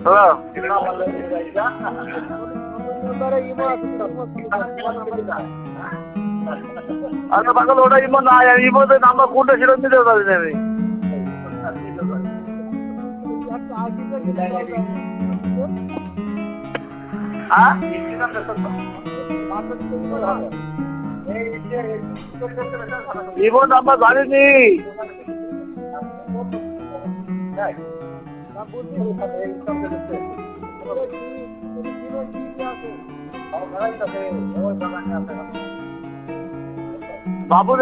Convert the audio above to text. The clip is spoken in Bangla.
আচ্ছা পাগল ওটা ইমো না ইমোতে নাম্বার কোনটা সেটা দিতে পারি না আমি। ইমো নাম্বার জানিনি। বাবু